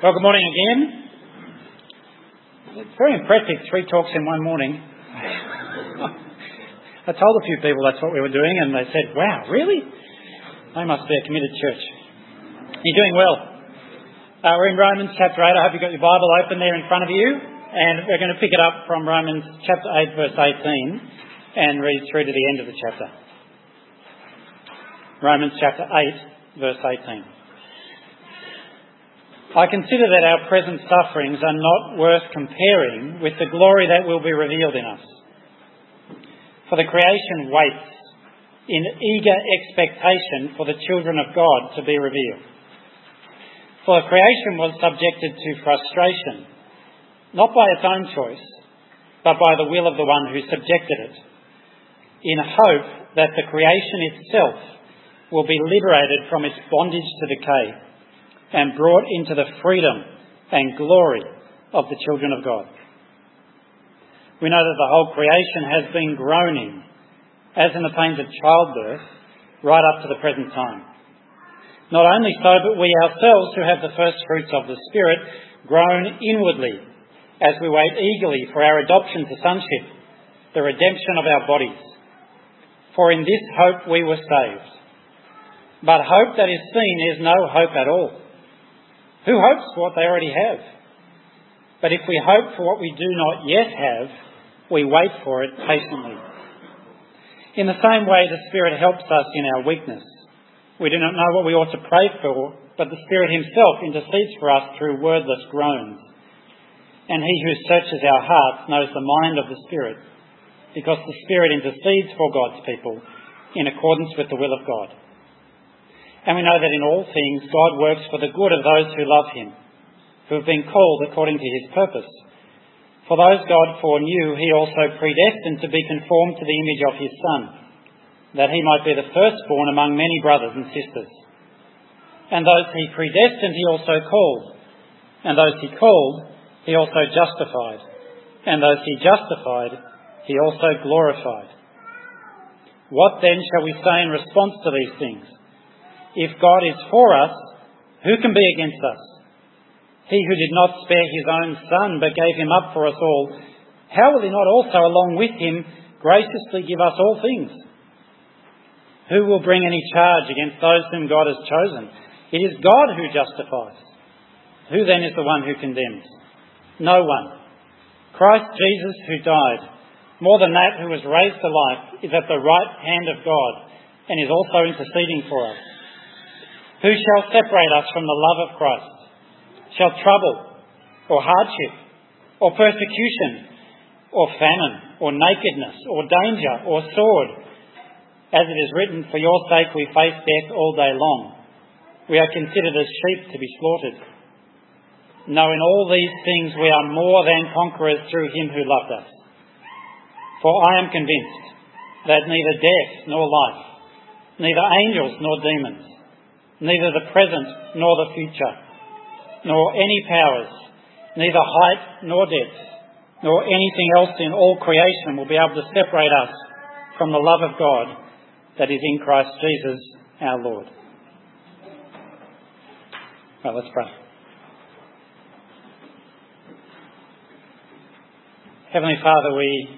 Well, good morning again. It's very impressive, 3 talks in one morning. I told a few people that's what we were doing, and they said, wow, really? They must be a committed church. You're doing well. We're in Romans chapter 8. I hope you've got your Bible open there in front of you. And we're going to pick it up from Romans chapter 8, verse 18, and read through to the end of the chapter. Romans chapter 8, verse 18. I consider that our present sufferings are not worth comparing with the glory that will be revealed in us. For the creation waits in eager expectation for the children of God to be revealed. For the creation was subjected to frustration, not by its own choice, but by the will of the one who subjected it, in hope that the creation itself will be liberated from its bondage to decay and brought into the freedom and glory of the children of God. We know that the whole creation has been groaning, as in the pains of childbirth, right up to the present time. Not only so, but we ourselves who have the first fruits of the Spirit groan inwardly as we wait eagerly for our adoption to sonship, the redemption of our bodies. For in this hope we were saved. But hope that is seen is no hope at all. Who hopes for what they already have? But if we hope for what we do not yet have, we wait for it patiently. In the same way, the Spirit helps us in our weakness. We do not know what we ought to pray for, but the Spirit himself intercedes for us through wordless groans. And he who searches our hearts knows the mind of the Spirit, because the Spirit intercedes for God's people in accordance with the will of God. And we know that in all things God works for the good of those who love him, who have been called according to his purpose. For those God foreknew, he also predestined to be conformed to the image of his Son, that he might be the firstborn among many brothers and sisters. And those he predestined, he also called. And those he called, he also justified. And those he justified, he also glorified. What then shall we say in response to these things? If God is for us, who can be against us? He who did not spare his own Son, but gave him up for us all, how will he not also, along with him, graciously give us all things? Who will bring any charge against those whom God has chosen? It is God who justifies. Who then is the one who condemns? No one. Christ Jesus, who died, more than that, who was raised to life, is at the right hand of God and is also interceding for us. Who shall separate us from the love of Christ? Shall trouble, or hardship, or persecution, or famine, or nakedness, or danger, or sword? As it is written, for your sake we face death all day long. We are considered as sheep to be slaughtered. No, in all these things we are more than conquerors through him who loved us. For I am convinced that neither death nor life, neither angels nor demons, neither the present nor the future, nor any powers, neither height nor depth, nor anything else in all creation will be able to separate us from the love of God that is in Christ Jesus our Lord. Well, let's pray. Heavenly Father, we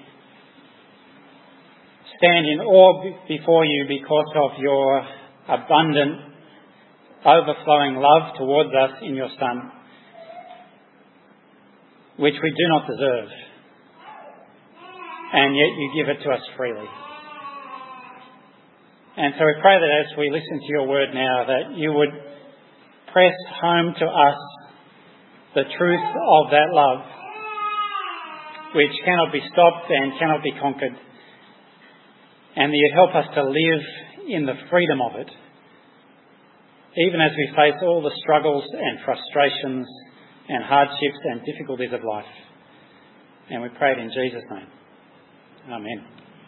stand in awe before you because of your abundant, overflowing love towards us in your Son, which we do not deserve, and yet you give it to us freely. And so we pray that as we listen to your word now, that you would press home to us the truth of that love, which cannot be stopped and cannot be conquered, and that you'd help us to live in the freedom of it, even as we face all the struggles and frustrations and hardships and difficulties of life. And we pray it in Jesus' name. Amen.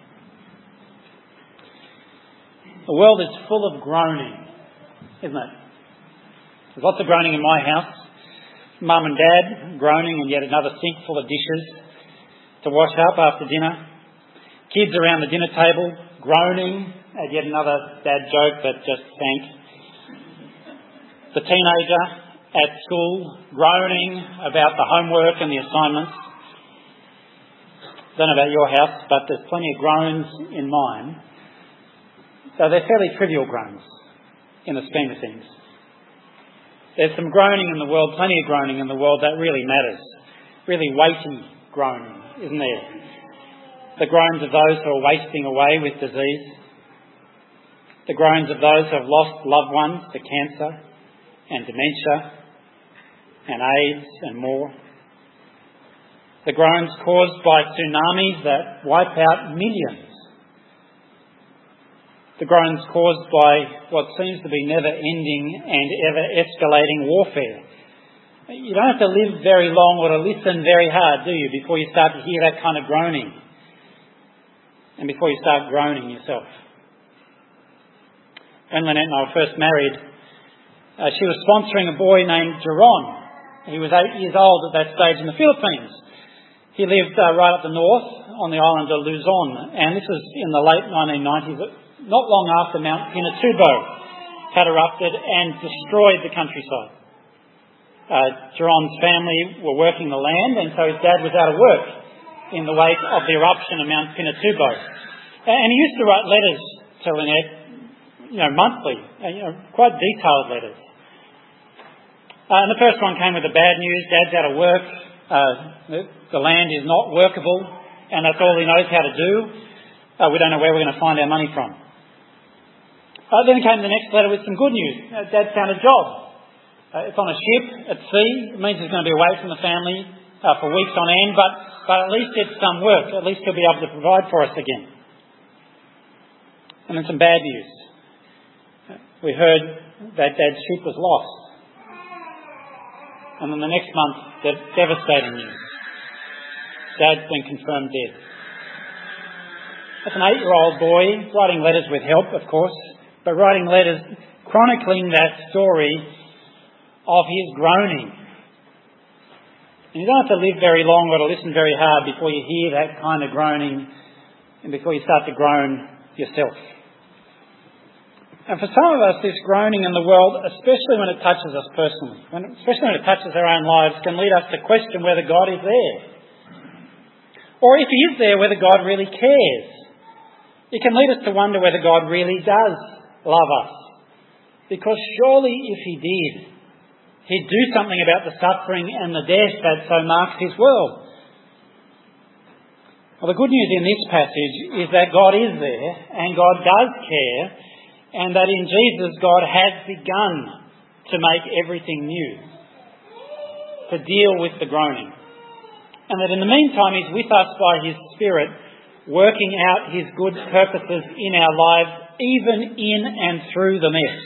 The world is full of groaning, isn't it? There's lots of groaning in my house. Mum and Dad groaning and yet another sink full of dishes to wash up after dinner. Kids around the dinner table groaning at yet another dad joke that just sank. The teenager at school, groaning about the homework and the assignments. Don't know about your house, but there's plenty of groans in mine. So they're fairly trivial groans in the scheme of things. There's some groaning in the world, plenty of groaning in the world that really matters. Really weighty groaning, isn't there? The groans of those who are wasting away with disease. The groans of those who have lost loved ones to cancer and dementia and AIDS and more. The groans caused by tsunamis that wipe out millions. The groans caused by what seems to be never-ending and ever-escalating warfare. You don't have to live very long or to listen very hard, do you, before you start to hear that kind of groaning and before you start groaning yourself. When Lynette and I were first married, she was sponsoring a boy named Jeron. He was 8 years old at that stage in the Philippines. He lived right up the north on the island of Luzon, and this was in the late 1990s, not long after Mount Pinatubo had erupted and destroyed the countryside. Jeron's family were working the land, and so his dad was out of work in the wake of the eruption of Mount Pinatubo. And he used to write letters to Lynette, monthly, quite detailed letters. And the first one came with the bad news: Dad's out of work, the land is not workable, and that's all he knows how to do. We don't know where we're going to find our money from. Then came the next letter with some good news. Dad's found a job. It's on a ship at sea. It means he's going to be away from the family for weeks on end, but at least it's some work. At least he'll be able to provide for us again. And then some bad news. We heard that Dad's ship was lost. And then the next month, devastating news. Dad's been confirmed dead. As an 8-year-old boy, writing letters with help, of course, but writing letters chronicling that story of his groaning. And you don't have to live very long or to listen very hard before you hear that kind of groaning and before you start to groan yourself. And for some of us, this groaning in the world, especially when it touches us personally, especially when it touches our own lives, can lead us to question whether God is there. Or if He is there, whether God really cares. It can lead us to wonder whether God really does love us. Because surely if He did, He'd do something about the suffering and the death that so marks His world. Well, the good news in this passage is that God is there and God does care, and that in Jesus God has begun to make everything new, to deal with the groaning. And that in the meantime He's with us by His Spirit, working out His good purposes in our lives, even in and through the mess.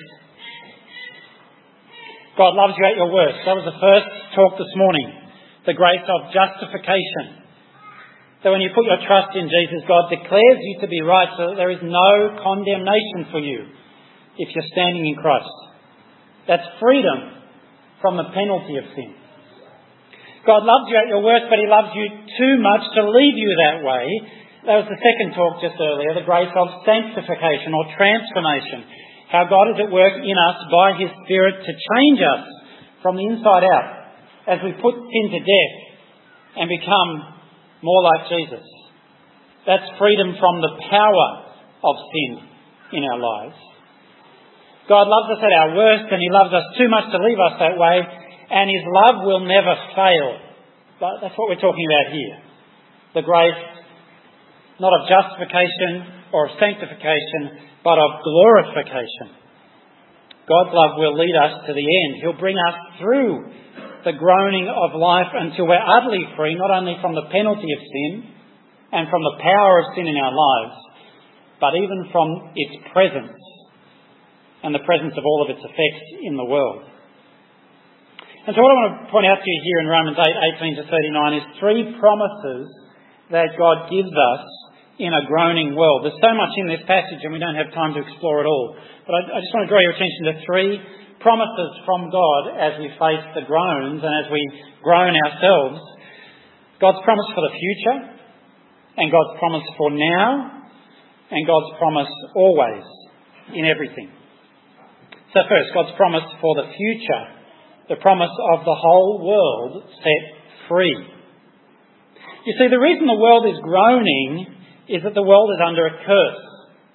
God loves you at your worst. That was the first talk this morning. The grace of justification. So when you put your trust in Jesus, God declares you to be right, so that there is no condemnation for you if you're standing in Christ. That's freedom from the penalty of sin. God loves you at your worst, but He loves you too much to leave you that way. That was the second talk just earlier, the grace of sanctification or transformation. How God is at work in us by His Spirit to change us from the inside out as we put sin to death and become more like Jesus. That's freedom from the power of sin in our lives. God loves us at our worst, and He loves us too much to leave us that way, and His love will never fail. But that's what we're talking about here. The grace, not of justification or of sanctification, but of glorification. God's love will lead us to the end. He'll bring us through the groaning of life until we're utterly free, not only from the penalty of sin and from the power of sin in our lives, but even from its presence and the presence of all of its effects in the world. And so what I want to point out to you here in Romans 8:18-39 is 3 promises that God gives us in a groaning world. There's so much in this passage and we don't have time to explore it all. But I just want to draw your attention to 3 promises from God as we face the groans and as we groan ourselves. God's promise for the future, and God's promise for now, and God's promise always in everything. So first, God's promise for the future the promise of the whole world set free. You see, the reason the world is groaning is that the world is under a curse.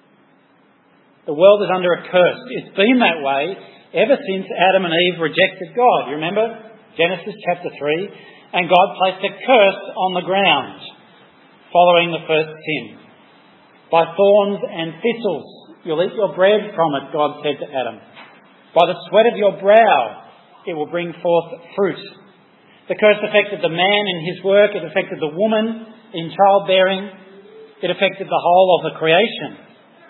The world is under a curse. It's been that way ever since Adam and Eve rejected God. You remember Genesis chapter 3? And God placed a curse on the ground following the first sin. By thorns and thistles you'll eat your bread from it, God said to Adam. By the sweat of your brow it will bring forth fruit. The curse affected the man in his work. It affected the woman in childbearing. It affected the whole of the creation.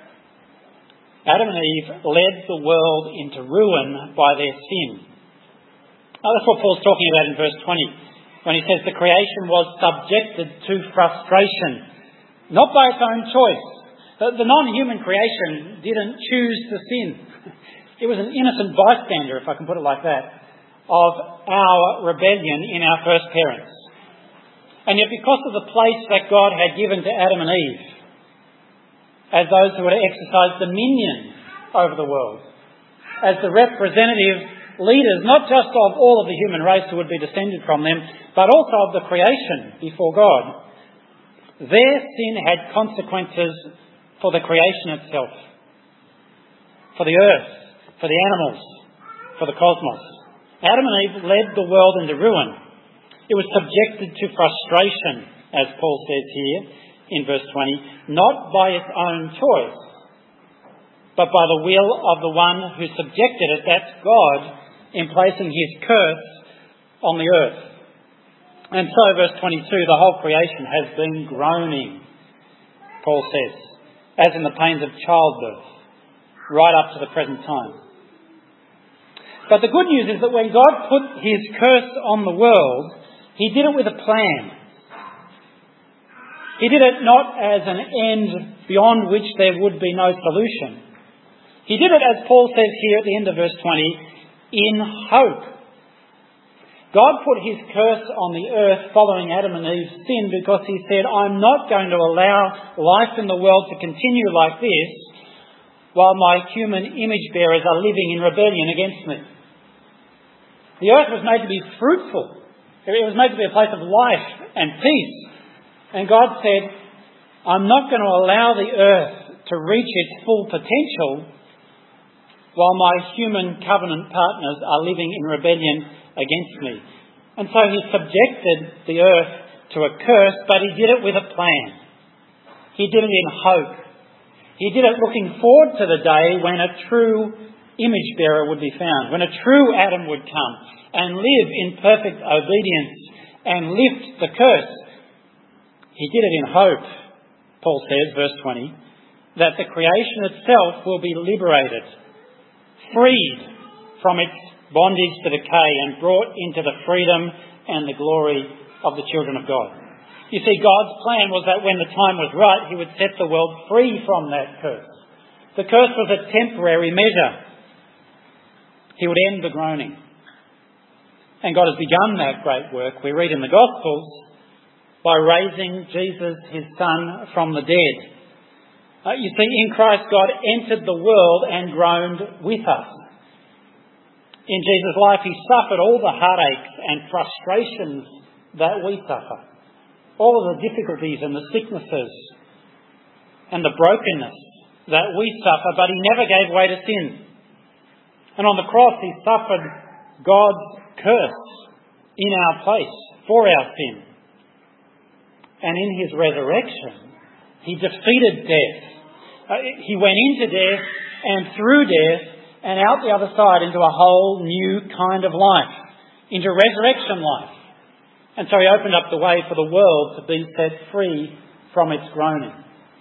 Adam and Eve led the world into ruin by their sin. Now, that's what Paul's talking about in verse 20, when he says the creation was subjected to frustration, not by its own choice. The non-human creation didn't choose to sin. It was an innocent bystander, if I can put it like that, of our rebellion in our first parents. And yet, because of the place that God had given to Adam and Eve, as those who were to exercise dominion over the world, as the representative leaders, not just of all of the human race who would be descended from them, but also of the creation before God, their sin had consequences for the creation itself, for the earth, for the animals, for the cosmos. Adam and Eve led the world into ruin. It was subjected to frustration, as Paul says here in verse 20, not by its own choice, but by the will of the one who subjected it, that's God, in placing his curse on the earth. And so, verse 22, the whole creation has been groaning, Paul says, as in the pains of childbirth, right up to the present time. But the good news is that when God put his curse on the world, he did it with a plan. He did it not as an end beyond which there would be no solution. He did it, as Paul says here at the end of verse 20, in hope. God put his curse on the earth following Adam and Eve's sin because he said, I'm not going to allow life in the world to continue like this while my human image bearers are living in rebellion against me. The earth was made to be fruitful. It was made to be a place of life and peace. And God said, I'm not going to allow the earth to reach its full potential while my human covenant partners are living in rebellion against me. And so he subjected the earth to a curse, but he did it with a plan. He did it in hope. He did it looking forward to the day when a true image bearer would be found, when a true Adam would come and live in perfect obedience and lift the curse. He did it in hope, Paul says, verse 20, that the creation itself will be liberated, freed from its bondage to decay and brought into the freedom and the glory of the children of God. You see, God's plan was that when the time was right, he would set the world free from that curse. The curse was a temporary measure. He would end the groaning. And God has begun that great work, we read in the Gospels, by raising Jesus, his Son, from the dead. You see, in Christ, God entered the world and groaned with us. In Jesus' life, he suffered all the heartaches and frustrations that we suffer, all of the difficulties and the sicknesses and the brokenness that we suffer, but he never gave way to sin. And on the cross, he suffered God's curse in our place for our sin. And in his resurrection, he defeated death. He went into death and through death and out the other side into a whole new kind of life, into resurrection life. And so he opened up the way for the world to be set free from its groaning.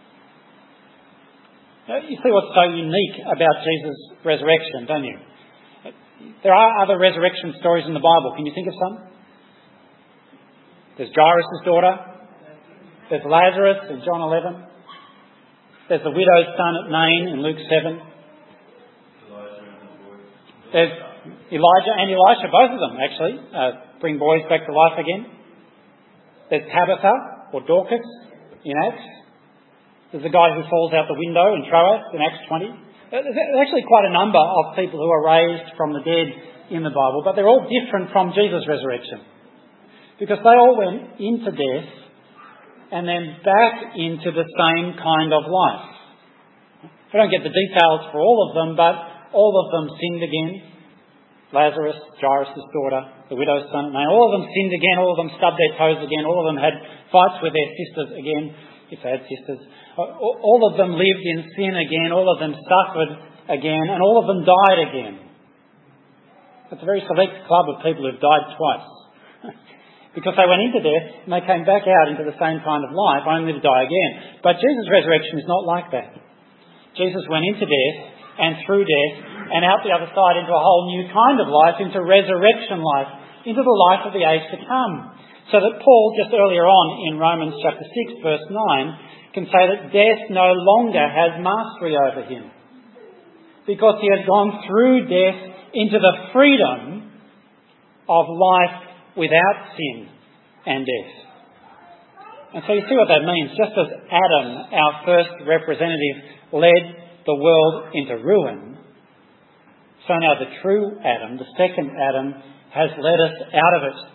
You see what's so unique about Jesus' resurrection, don't you? There are other resurrection stories in the Bible. Can you think of some? There's Jairus' daughter. There's Lazarus in John 11. There's the widow's son at Nain in Luke 7. There's Elijah and Elisha, both of them actually, bring boys back to life again. There's Tabitha, or Dorcas, in Acts. There's the guy who falls out the window in Troas in Acts 20. There's actually quite a number of people who are raised from the dead in the Bible, but they're all different from Jesus' resurrection. Because they all went into death and then back into the same kind of life. I don't get the details for all of them, but all of them sinned again. Lazarus, Jairus' daughter, the widow's son, all of them sinned again, all of them stubbed their toes again, all of them had fights with their sisters again, if they had sisters. All of them lived in sin again, all of them suffered again, and all of them died again. It's a very select club of people who've died twice. Because they went into death and they came back out into the same kind of life, only to die again. But Jesus' resurrection is not like that. Jesus went into death and through death and out the other side into a whole new kind of life, into resurrection life, into the life of the age to come. So that Paul, just earlier on in Romans chapter 6, verse 9, can say that death no longer has mastery over him, because he has gone through death into the freedom of life without sin and death. And so you see what that means. Just as Adam, our first representative, led the world into ruin, so now the true Adam, the second Adam, has led us out of it.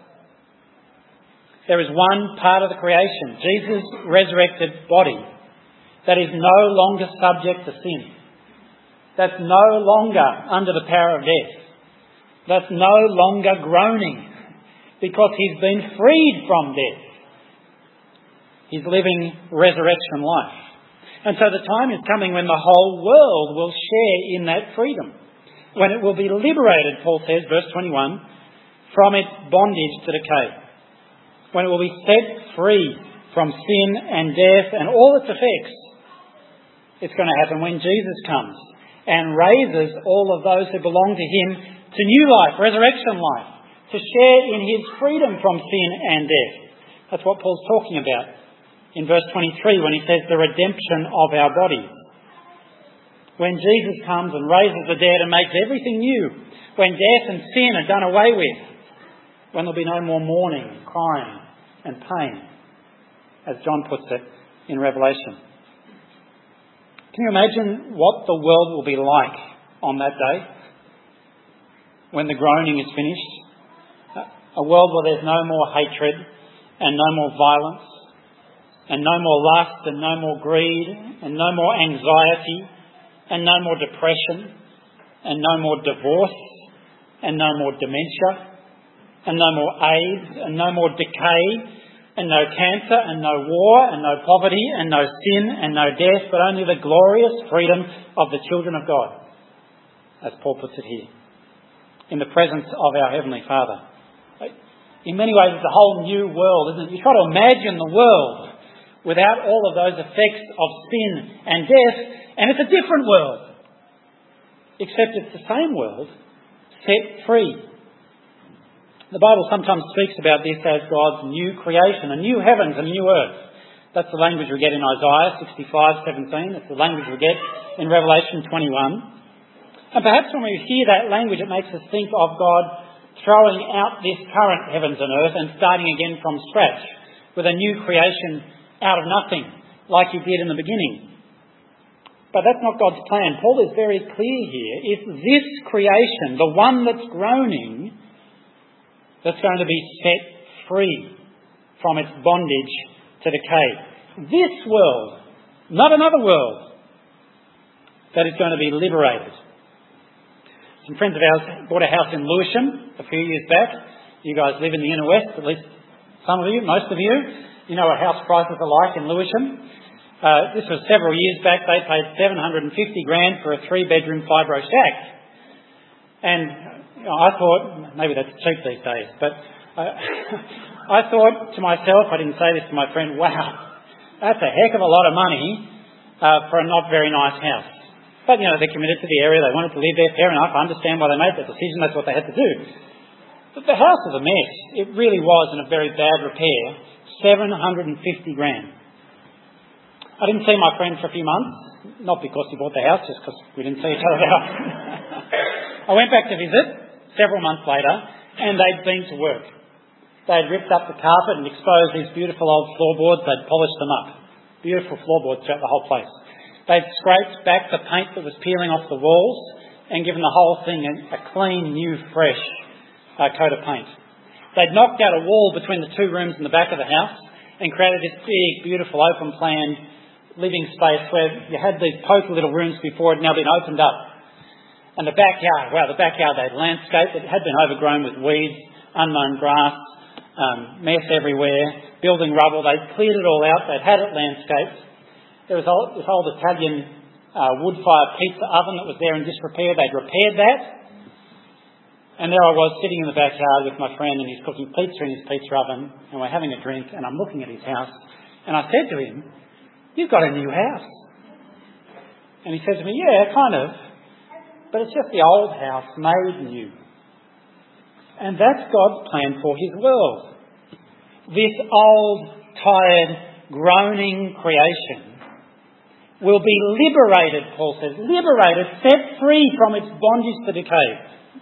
There is one part of the creation, Jesus' resurrected body, that is no longer subject to sin. That's no longer under the power of death. That's no longer groaning, because he's been freed from death. He's living resurrection life. And so the time is coming when the whole world will share in that freedom. When it will be liberated, Paul says, verse 21, from its bondage to decay. When it will be set free from sin and death and all its effects. It's going to happen when Jesus comes and raises all of those who belong to him to new life, resurrection life, to share in his freedom from sin and death. That's what Paul's talking about in verse 23 when he says the redemption of our bodies. When Jesus comes and raises the dead and makes everything new, when death and sin are done away with, when there'll be no more mourning, crying and pain, as John puts it in Revelation. Can you imagine what the world will be like on that day when the groaning is finished? A world where there's no more hatred and no more violence and no more lust and no more greed and no more anxiety and no more depression and no more divorce and no more dementia and no more AIDS and no more decay and no cancer and no war and no poverty and no sin and no death, but only the glorious freedom of the children of God, as Paul puts it here, in the presence of our Heavenly Father. In many ways, it's a whole new world, isn't it? You try to imagine the world without all of those effects of sin and death, and it's a different world. Except it's the same world, set free. The Bible sometimes speaks about this as God's new creation, a new heavens and a new earth. That's the language we get in Isaiah 65:17. It's the language we get in Revelation 21. And perhaps when we hear that language, it makes us think of God throwing out this current heavens and earth and starting again from scratch with a new creation out of nothing, like he did in the beginning. But that's not God's plan. Paul is very clear here. It's this creation, the one that's groaning, that's going to be set free from its bondage to decay. This world, not another world, that is going to be liberated. Some friends of ours bought a house in Lewisham a few years back. You guys live in the inner west, at least some of you, most of you. You know what house prices are like in Lewisham. This was several years back. They paid $750,000 for a 3-bedroom fibro shack. And I thought, maybe that's cheap these days, but I thought to myself, I didn't say this to my friend, wow, that's a heck of a lot of money for a not very nice house. But, you know, they're committed to the area, they wanted to live there, fair enough, I understand why they made that decision, that's what they had to do. But the house was a mess. It really was in a very bad repair. $750,000. I didn't see my friend for a few months, not because he bought the house, just because we didn't see each other that often. I went back to visit several months later, and they'd been to work. They'd ripped up the carpet and exposed these beautiful old floorboards. They'd polished them up. Beautiful floorboards throughout the whole place. They'd scraped back the paint that was peeling off the walls. and given the whole thing a clean, new, fresh coat of paint. They'd knocked out a wall between the two rooms in the back of the house and created this big, beautiful, open-plan living space where you had these poky little rooms before it had now been opened up. And the backyard, they'd landscaped. It had been overgrown with weeds, unmown grass, mess everywhere, building rubble. They'd cleared it all out. They'd had it landscaped. There was this old Italian wood-fire pizza oven that was there in disrepair. They'd repaired that. And there I was sitting in the backyard with my friend, and he's cooking pizza in his pizza oven, and we're having a drink, and I'm looking at his house. And I said to him, "You've got a new house." And he said to me, "Yeah, kind of. But it's just the old house made new." And that's God's plan for his world. This old, tired, groaning creation will be liberated, Paul says, set free from its bondage to decay.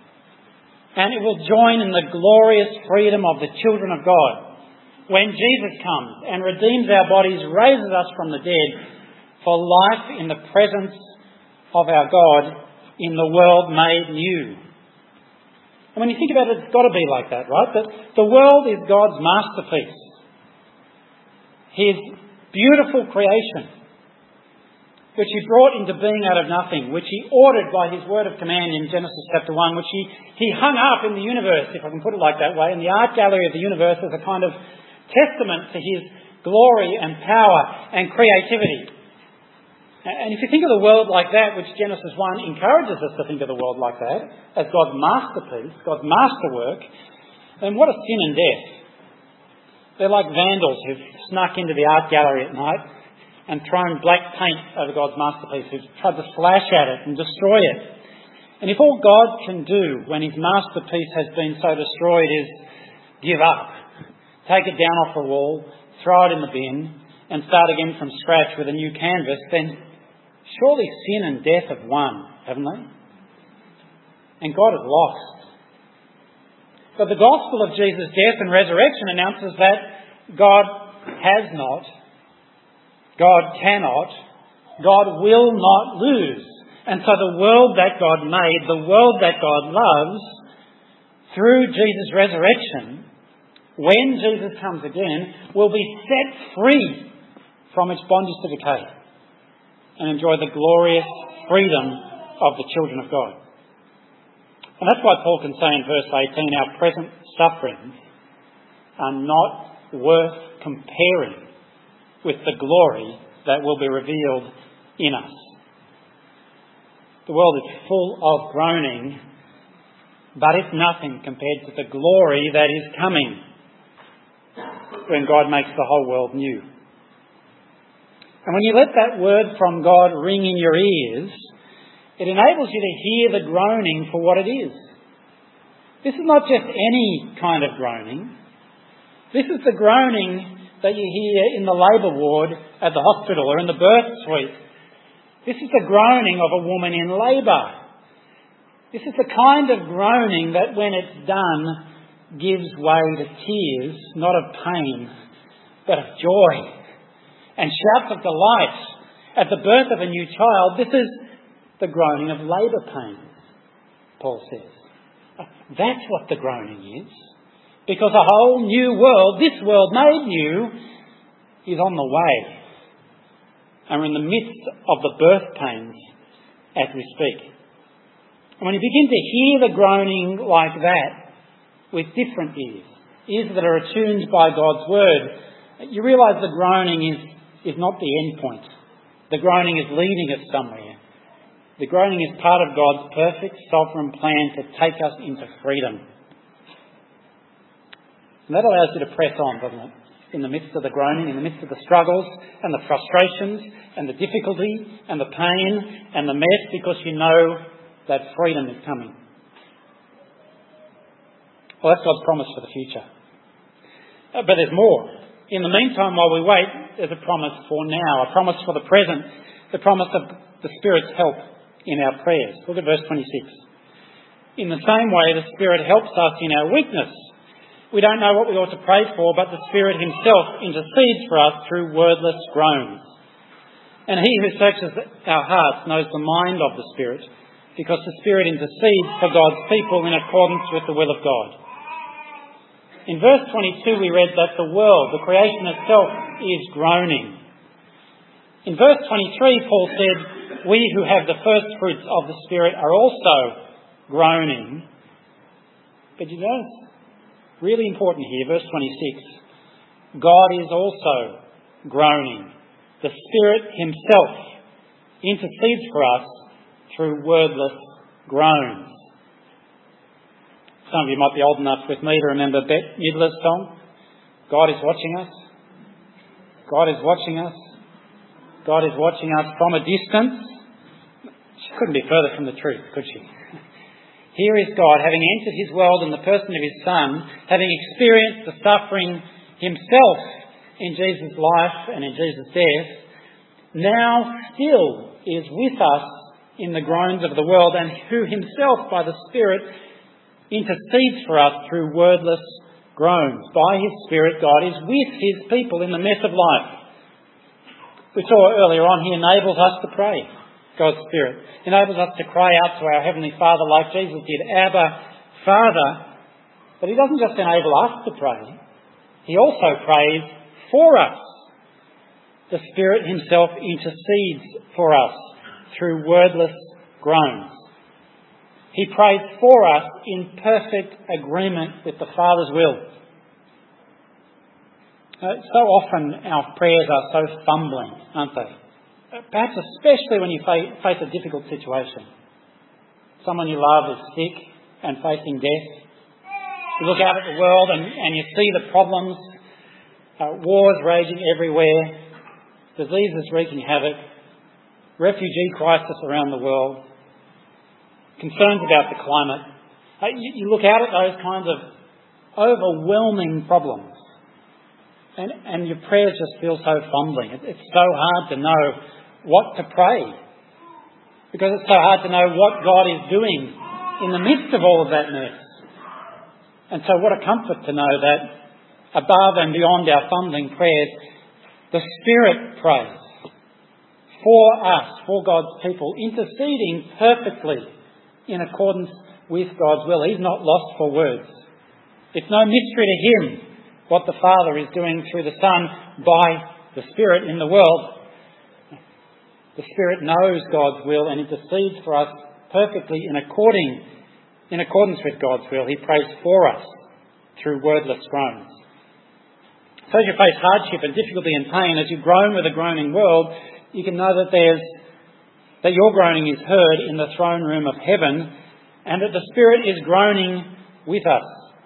And it will join in the glorious freedom of the children of God when Jesus comes and redeems our bodies, raises us from the dead for life in the presence of our God in the world made new. And when you think about it, it's got to be like that, right? That the world is God's masterpiece. His beautiful creation, which he brought into being out of nothing, which he ordered by his word of command in Genesis chapter 1, which he hung up in the universe, if I can put it like that way, in the art gallery of the universe as a kind of testament to his glory and power and creativity. And if you think of the world like that, which Genesis 1 encourages us to think of the world like that, as God's masterpiece, God's masterwork, then what a sin and death. They're like vandals who've snuck into the art gallery at night and thrown black paint over God's masterpiece, who've tried to slash at it and destroy it. And if all God can do when his masterpiece has been so destroyed is give up, take it down off the wall, throw it in the bin, and start again from scratch with a new canvas, then surely sin and death have won, haven't they? And God has lost. But the gospel of Jesus' death and resurrection announces that God has not, God cannot, God will not lose. And so the world that God made, the world that God loves, through Jesus' resurrection, when Jesus comes again, will be set free from its bondage to decay and enjoy the glorious freedom of the children of God. And that's why Paul can say in verse 18, our present sufferings are not worth comparing with the glory that will be revealed in us. The world is full of groaning, but it's nothing compared to the glory that is coming when God makes the whole world new. And when you let that word from God ring in your ears, it enables you to hear the groaning for what it is. This is not just any kind of groaning. This is the groaning that you hear in the labour ward at the hospital or in the birth suite. This is the groaning of a woman in labour. This is the kind of groaning that, when it's done, gives way to tears, not of pain, but of joy, and shouts of delight at the birth of a new child. This is the groaning of labour pains, Paul says. That's what the groaning is. Because a whole new world, this world made new, is on the way. And we're in the midst of the birth pains as we speak. And when you begin to hear the groaning like that, with different ears that are attuned by God's word, you realise the groaning is not the end point. The groaning is leading us somewhere. The groaning is part of God's perfect sovereign plan to take us into freedom. And that allows you to press on, doesn't it? In the midst of the groaning, in the midst of the struggles and the frustrations and the difficulty and the pain and the mess, because you know that freedom is coming. Well, that's God's promise for the future. But there's more. In the meantime, while we wait, there's a promise for now, a promise for the present, the promise of the Spirit's help in our prayers. Look at verse 26. In the same way, the Spirit helps us in our weakness. We don't know what we ought to pray for, but the Spirit himself intercedes for us through wordless groans. And he who searches our hearts knows the mind of the Spirit, because the Spirit intercedes for God's people in accordance with the will of God. In verse 22 we read that the world, the creation itself, is groaning. In verse 23 Paul said, we who have the first fruits of the Spirit are also groaning. But you know, it's really important here, verse 26. God is also groaning. The Spirit himself intercedes for us through wordless groans. Some of you might be old enough with me to remember Bette Midler's song, God is watching us. God is watching us. God is watching us from a distance. She couldn't be further from the truth, could she? Here is God, having entered his world in the person of his Son, having experienced the suffering himself in Jesus' life and in Jesus' death, now still is with us in the groans of the world, and who himself by the Spirit intercedes for us through wordless groans. By his Spirit, God is with his people in the mess of life. We saw earlier on, he enables us to pray. God's Spirit enables us to cry out to our Heavenly Father like Jesus did, Abba, Father. But he doesn't just enable us to pray, he also prays for us. The Spirit himself intercedes for us through wordless groans. He prays for us in perfect agreement with the Father's will. So often our prayers are so fumbling, aren't they? Perhaps especially when you face a difficult situation. Someone you love is sick and facing death. You look out at the world and you see the problems, wars raging everywhere, diseases wreaking havoc, refugee crisis around the world, concerns about the climate. You look out at those kinds of overwhelming problems and your prayers just feel so fumbling. It's so hard to know what to pray because it's so hard to know what God is doing in the midst of all of that mess. And so what a comfort to know that above and beyond our fumbling prayers, the Spirit prays for us, for God's people, interceding perfectly in accordance with God's will. He's not lost for words. It's no mystery to him what the Father is doing through the Son by the Spirit in the world. The Spirit knows God's will and intercedes for us perfectly in accordance with God's will. He prays for us through wordless groans. So as you face hardship and difficulty and pain, as you groan with a groaning world, you can know that your groaning is heard in the throne room of heaven and that the Spirit is groaning with us.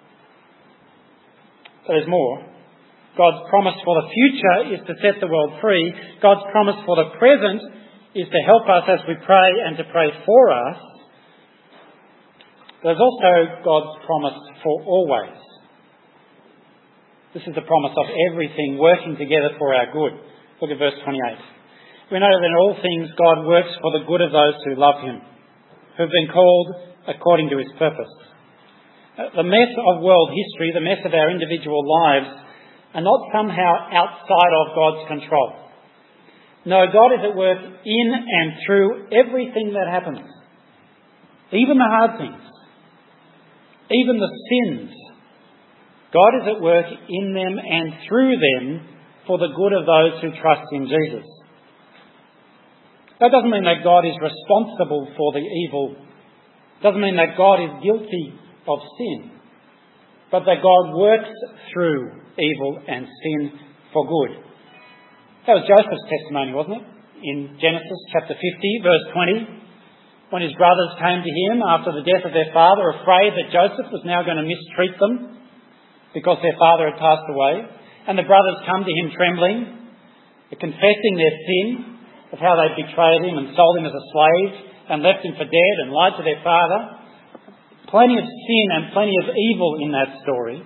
But there's more. God's promise for the future is to set the world free. God's promise for the present is to help us as we pray and to pray for us. There's also God's promise for always. This is the promise of everything working together for our good. Look at verse 28. We know that in all things God works for the good of those who love him, who have been called according to his purpose. The mess of world history, the mess of our individual lives, are not somehow outside of God's control. No, God is at work in and through everything that happens. Even the hard things. Even the sins. God is at work in them and through them for the good of those who trust in Jesus. That doesn't mean that God is responsible for the evil. It doesn't mean that God is guilty of sin. But that God works through evil and sin for good. That was Joseph's testimony, wasn't it? In Genesis chapter 50, verse 20, when his brothers came to him after the death of their father, afraid that Joseph was now going to mistreat them because their father had passed away. And the brothers come to him trembling, confessing their sin of how they betrayed him and sold him as a slave and left him for dead and lied to their father. Plenty of sin and plenty of evil in that story.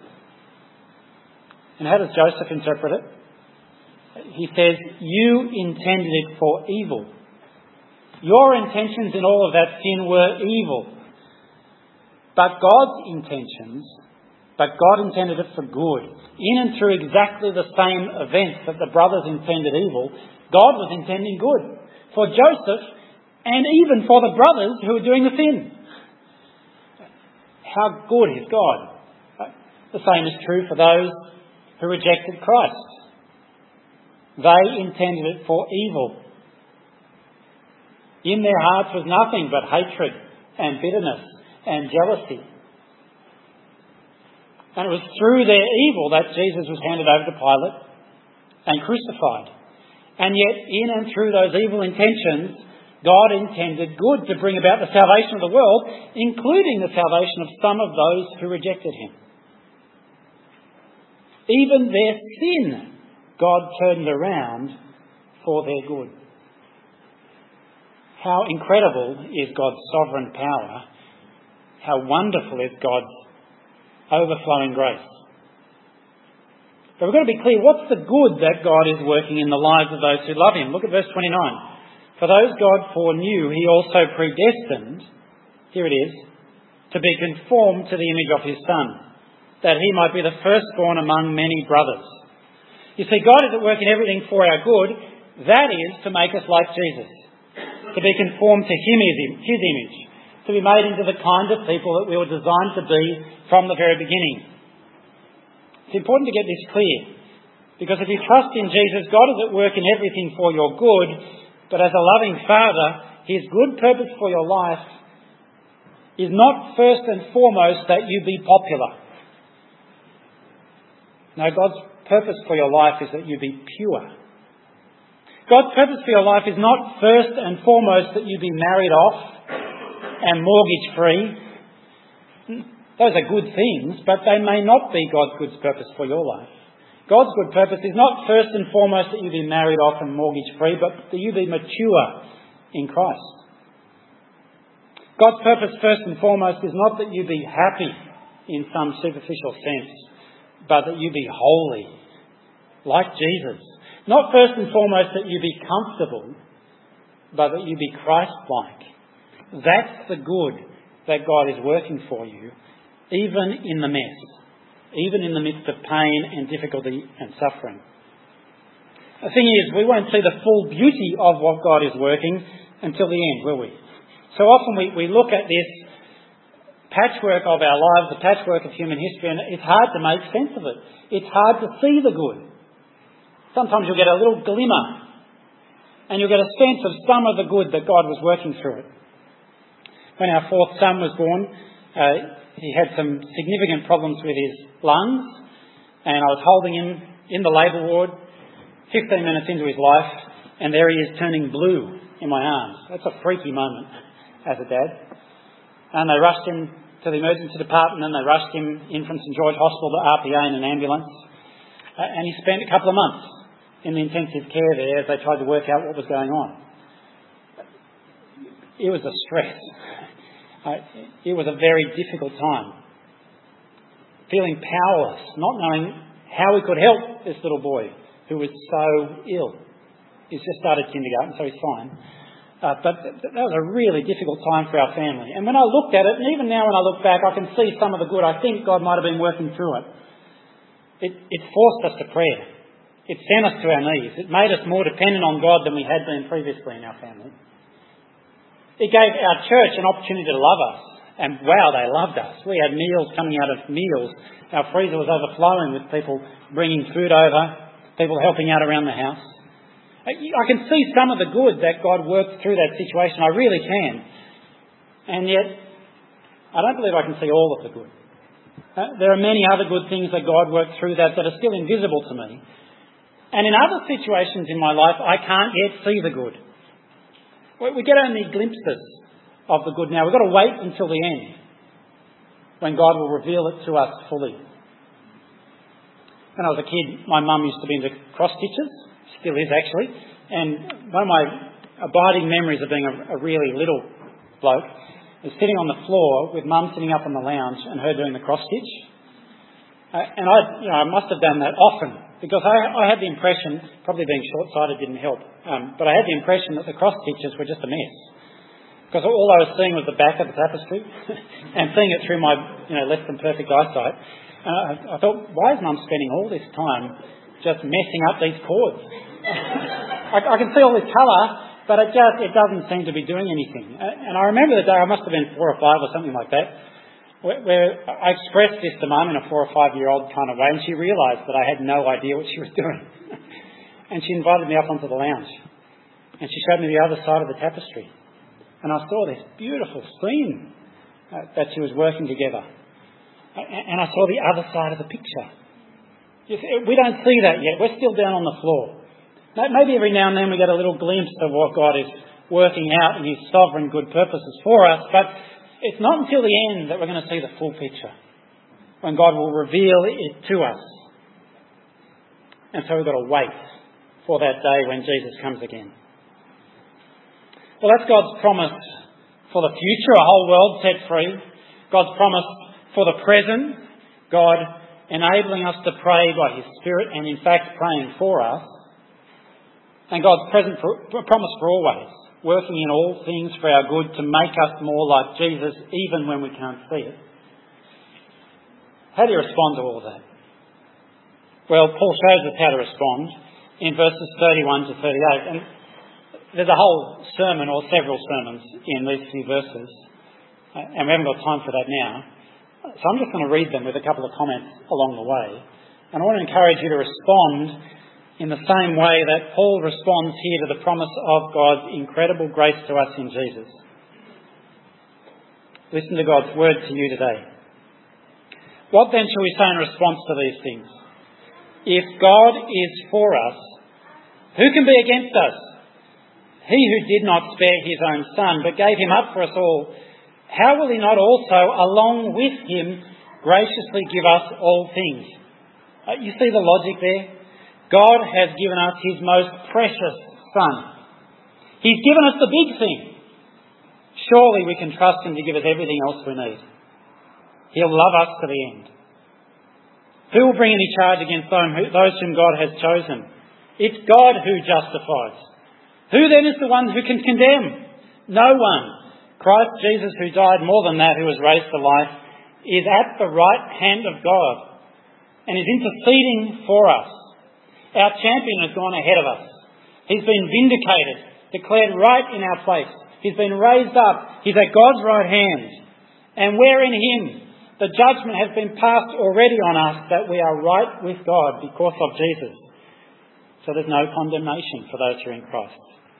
And how does Joseph interpret it? He says, you intended it for evil. Your intentions in all of that sin were evil. But God intended it for good. In and through exactly the same events that the brothers intended evil, God was intending good. For Joseph, and even for the brothers who are doing the sin. How good is God? The same is true for those who rejected Christ. They intended it for evil. In their hearts was nothing but hatred and bitterness and jealousy. And it was through their evil that Jesus was handed over to Pilate and crucified. And yet, in and through those evil intentions, God intended good to bring about the salvation of the world, including the salvation of some of those who rejected him. Even their sin, God turned around for their good. How incredible is God's sovereign power. How wonderful is God's overflowing grace. But we've got to be clear, what's the good that God is working in the lives of those who love him? Look at verse 29. For those God foreknew, he also predestined, here it is, to be conformed to the image of his Son, that he might be the firstborn among many brothers. You see, God is at work in everything for our good. That is to make us like Jesus, to be conformed to his image, to be made into the kind of people that we were designed to be from the very beginning. It's important to get this clear, because if you trust in Jesus, God is at work in everything for your good, but as a loving Father, his good purpose for your life is not first and foremost that you be popular. No, God's purpose for your life is that you be pure. God's purpose for your life is not first and foremost that you be married off and mortgage-free. Those are good things, but they may not be God's good purpose for your life. God's good purpose is not first and foremost that you be married off and mortgage-free, but that you be mature in Christ. God's purpose first and foremost is not that you be happy in some superficial sense, but that you be holy, like Jesus. Not first and foremost that you be comfortable, but that you be Christ-like. That's the good that God is working for you, even in the mess, even in the midst of pain and difficulty and suffering. The thing is, we won't see the full beauty of what God is working until the end, will we? So often we look at this patchwork of our lives, the patchwork of human history, and it's hard to make sense of it. It's hard to see the good. Sometimes you'll get a little glimmer, and you'll get a sense of some of the good that God was working through it. When our fourth son was born, he had some significant problems with his lungs, and I was holding him in the labour ward 15 minutes into his life, and there he is turning blue in my arms. That's a freaky moment as a dad. And they rushed him to the emergency department, and they rushed him in from St George Hospital to RPA in an ambulance. And he spent a couple of months in the intensive care there as they tried to work out what was going on. It was a stress. It was a very difficult time. Feeling powerless, not knowing how we could help this little boy who was so ill. He's just started kindergarten, so he's fine. But that was a really difficult time for our family. And when I looked at it, and even now when I look back, I can see some of the good. I think God might have been working through it. It forced us to prayer. It sent us to our knees. It made us more dependent on God than we had been previously in our family. It gave our church an opportunity to love us. And wow, they loved us. We had meals coming out of meals. Our freezer was overflowing with people bringing food over, people helping out around the house. I can see some of the good that God worked through that situation. I really can. And yet, I don't believe I can see all of the good. There are many other good things that God worked through that are still invisible to me. And in other situations in my life, I can't yet see the good. We get only glimpses of the good now. We've got to wait until the end, when God will reveal it to us fully. When I was a kid, my mum used to be into cross stitches, still is actually, and one of my abiding memories of being a really little bloke is sitting on the floor with mum sitting up on the lounge and her doing the cross stitch. And I must have done that often, because I had the impression, probably being short-sighted didn't help, but I had the impression that the cross stitches were just a mess. Because all I was seeing was the back of the tapestry and seeing it through my less than perfect eyesight. And I thought, why is Mum spending all this time just messing up these cords? I can see all this colour but it doesn't seem to be doing anything. And I remember the day, I must have been 4 or 5 or something like that, where I expressed this to Mum in a 4 or 5-year-old kind of way, and she realised that I had no idea what she was doing. And she invited me up onto the lounge, and she showed me the other side of the tapestry. And I saw this beautiful scene that she was working together. And I saw the other side of the picture. We don't see that yet. We're still down on the floor. Maybe every now and then we get a little glimpse of what God is working out in His sovereign good purposes for us, but it's not until the end that we're going to see the full picture, when God will reveal it to us. And so we've got to wait for that day when Jesus comes again. Well, that's God's promise for the future, a whole world set free. God's promise for the present, God enabling us to pray by His Spirit and in fact praying for us. And God's promise for always, working in all things for our good to make us more like Jesus even when we can't see it. How do you respond to all of that? Well, Paul shows us how to respond in verses 31 to 38. And there's a whole sermon or several sermons in these few verses, and we haven't got time for that now. So I'm just going to read them with a couple of comments along the way. And I want to encourage you to respond in the same way that Paul responds here to the promise of God's incredible grace to us in Jesus. Listen to God's word to you today. What then shall we say in response to these things? If God is for us, who can be against us? He who did not spare His own Son, but gave Him up for us all, how will He not also, along with Him, graciously give us all things? You see the logic there? God has given us His most precious Son. He's given us the big thing. Surely we can trust Him to give us everything else we need. He'll love us to the end. Who will bring any charge against those whom God has chosen? It's God who justifies. Who then is the one who can condemn? No one. Christ Jesus, who died more than that, who was raised to life, is at the right hand of God and is interceding for us. Our champion has gone ahead of us. He's been vindicated, declared right in our place. He's been raised up. He's at God's right hand. And we're in Him. The judgment has been passed already on us that we are right with God because of Jesus. So there's no condemnation for those who are in Christ.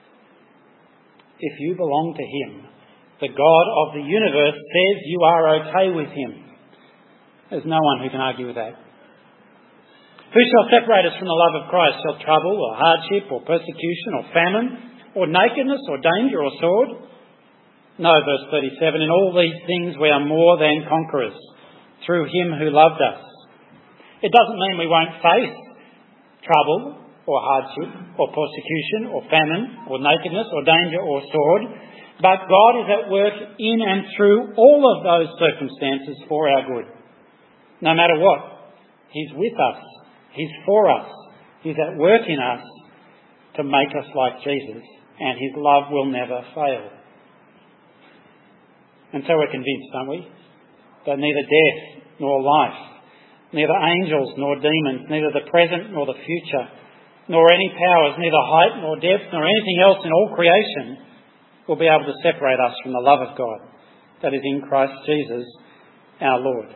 If you belong to Him, the God of the universe says you are okay with Him. There's no one who can argue with that. Who shall separate us from the love of Christ? Shall trouble or hardship or persecution or famine or nakedness or danger or sword? No, verse 37, in all these things we are more than conquerors through Him who loved us. It doesn't mean we won't face trouble or hardship, or persecution, or famine, or nakedness, or danger, or sword. But God is at work in and through all of those circumstances for our good. No matter what, He's with us. He's for us. He's at work in us to make us like Jesus, and His love will never fail. And so we're convinced, aren't we, that neither death nor life, neither angels nor demons, neither the present nor the future, nor any powers, neither height nor depth, nor anything else in all creation will be able to separate us from the love of God that is in Christ Jesus our Lord.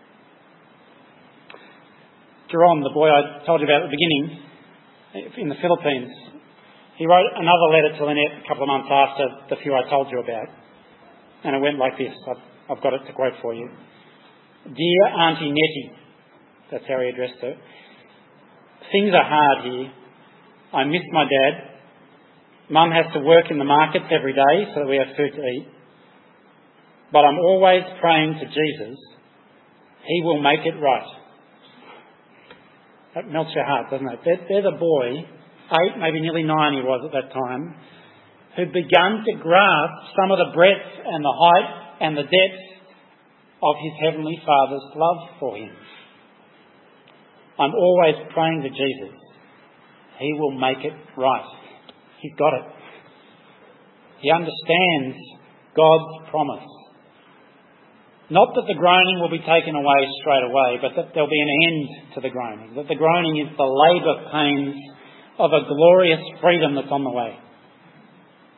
Jerome, the boy I told you about at the beginning, in the Philippines, he wrote another letter to Lynette a couple of months after the few I told you about. And it went like this. I've got it to quote for you. Dear Auntie Nettie, that's how he addressed her. Things are hard here. I miss my dad. Mum has to work in the markets every day so that we have food to eat. But I'm always praying to Jesus. He will make it right. That melts your heart, doesn't it? There's a boy, 8, maybe nearly 9 he was at that time, who'd begun to grasp some of the breadth and the height and the depth of his Heavenly Father's love for him. I'm always praying to Jesus. He will make it right. He's got it. He understands God's promise. Not that the groaning will be taken away straight away, but that there'll be an end to the groaning. That the groaning is the labour pains of a glorious freedom that's on the way.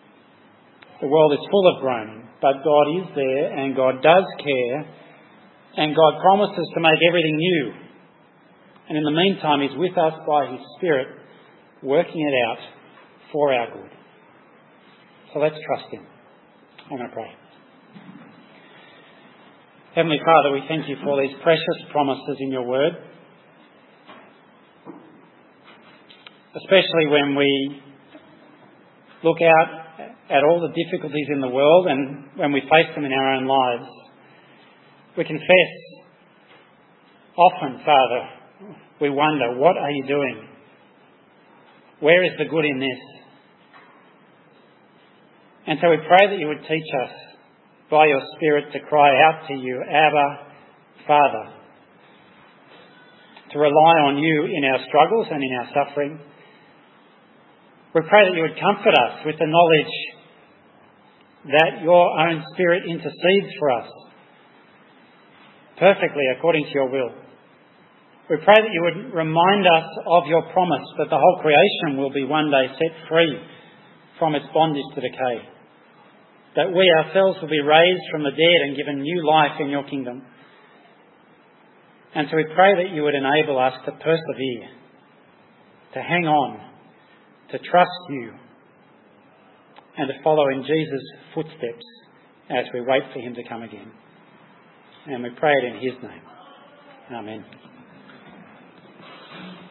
The world is full of groaning, but God is there and God does care and God promises to make everything new. And in the meantime, He's with us by His Spirit, working it out for our good. So let's trust Him. I'm going to pray. Heavenly Father, we thank You for these precious promises in Your word, especially when we look out at all the difficulties in the world and when we face them in our own lives. We confess often, Father, we wonder, what are You doing? Where is the good in this? And so we pray that You would teach us by Your Spirit to cry out to You, Abba, Father, to rely on You in our struggles and in our suffering. We pray that You would comfort us with the knowledge that Your own Spirit intercedes for us perfectly according to Your will. We pray that You would remind us of Your promise that the whole creation will be one day set free from its bondage to decay, that we ourselves will be raised from the dead and given new life in Your kingdom. And so we pray that You would enable us to persevere, to hang on, to trust You, and to follow in Jesus' footsteps as we wait for Him to come again. And we pray it in His name. Amen.